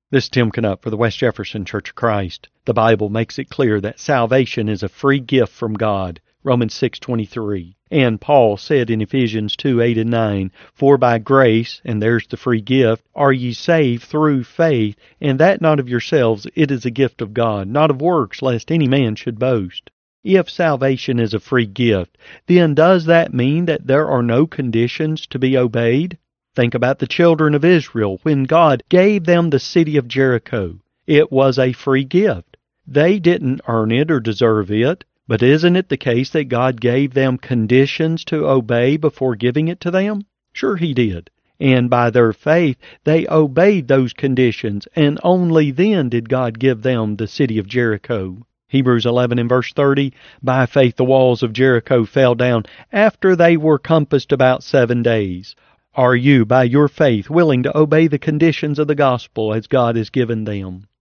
This is Tim Knupp for the West Jefferson Church of Christ. The Bible makes it clear that salvation is a free gift from God, Romans 6:23. And Paul said in Ephesians 2:8 and 9, "For by grace," and there's the free gift, "are ye saved through faith, and that not of yourselves, it is a gift of God, not of works, lest any man should boast." If salvation is a free gift, then does that mean that there are no conditions to be obeyed? Think about the children of Israel when God gave them the city of Jericho. It was a free gift. They didn't earn it or deserve it, but isn't it the case that God gave them conditions to obey before giving it to them? Sure He did. And by their faith, they obeyed those conditions, and only then did God give them the city of Jericho. Hebrews 11 and verse 30, "By faith the walls of Jericho fell down after they were compassed about 7 days. Are you, by your faith, willing to obey the conditions of the gospel as God has given them?